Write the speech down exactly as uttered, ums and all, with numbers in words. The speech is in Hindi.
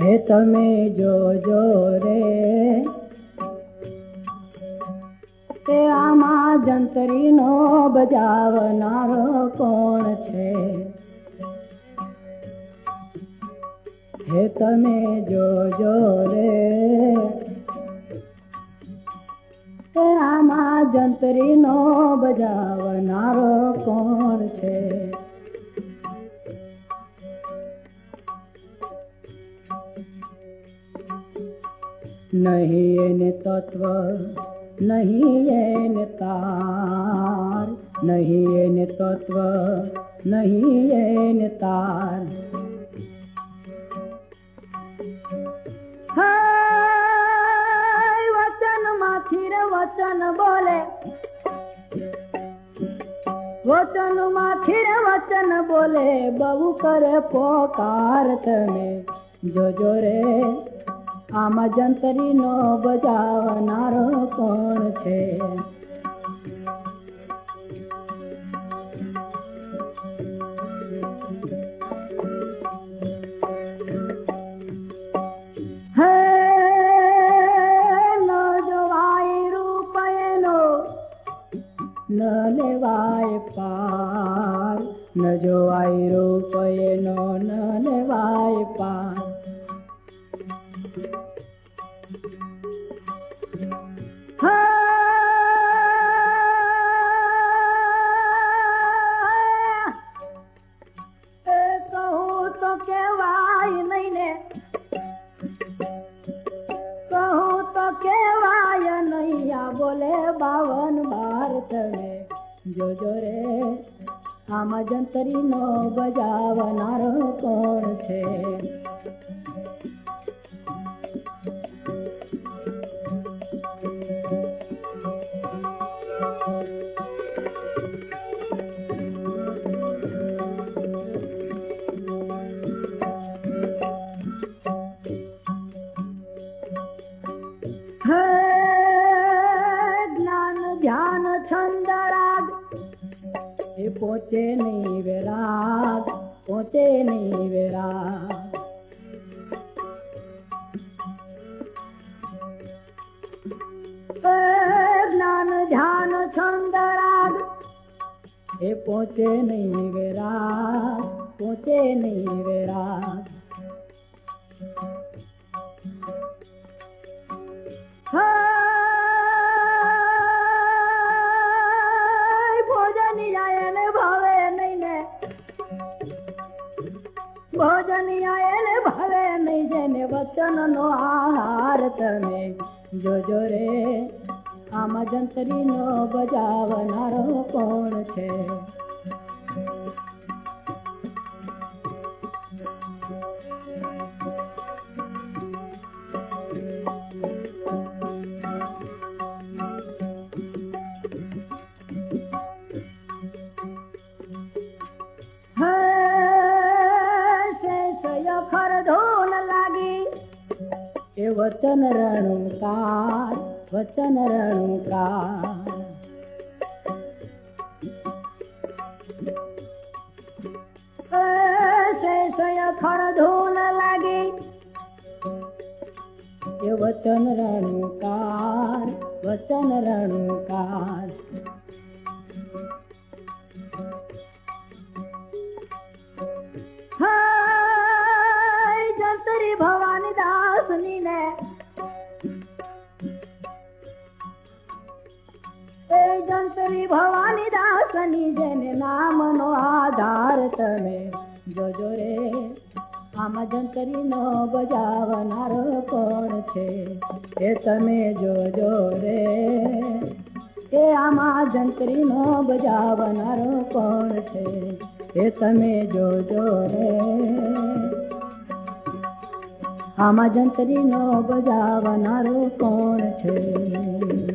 હે તમે જોજો રે તે આમાં જંતરીનો બજાવનારો કોણ છે? હે તમે જોજો રે તે આમાં જંતરીનો બજાવનારો કોણ છે? नहीं एने तत्व नहीं एने तार, नहीं एने तत्व नहीं एने तार। हाय वचन माथी रे वचन बोले, वचन माथी रे वचन बोले, बहु करे पोकार तमे जोजो रे આમાં જંતરીનો બજાવનારો કોણ છે? હે ન જોવાય રૂપ એનો ન લેવાય પાર, ન જોવાય રૂપ એનો ન લેવાય પાર। कहूँ तो केवाय नहीं ने, कहूँ तो केवाय नहीं आ बोले बावन भारत में जोजो रे आमा जंतरी नो बजावनारो कोण छे? ज्ञान ध्यान छंद राग ये पहुँचे नहीं विराग, पहुँचे नहीं विराग। ज्ञान ध्यान छंद राग ये पहुँचे नहीं विराग, पहुँचे नहीं विराग। भोजन आए ने भावे नहीं ने, भोजन आए ने भावे नहीं जेने वचन नो आहार तमे जोजो रे आमा जंतरी नो बजावनारो कोण छे? वचन रणुकार, वचन रणुकार। शेषय खर धून लागे ये वचन रणुकार, वचन रणुकार। हाय जंतरी भवानी दासनी ने जंतरी भवानी दासनी जेने नाम नो आधार तमे जोजो रे आमा जंतरी नो बजावनारो कोण छे? ए तमे जोजो रे ए आमा जंतरी नो बजावनारो कोण छे? ए तमे जोजो रे आमा जंतरी नो बजावनारो कोण छे?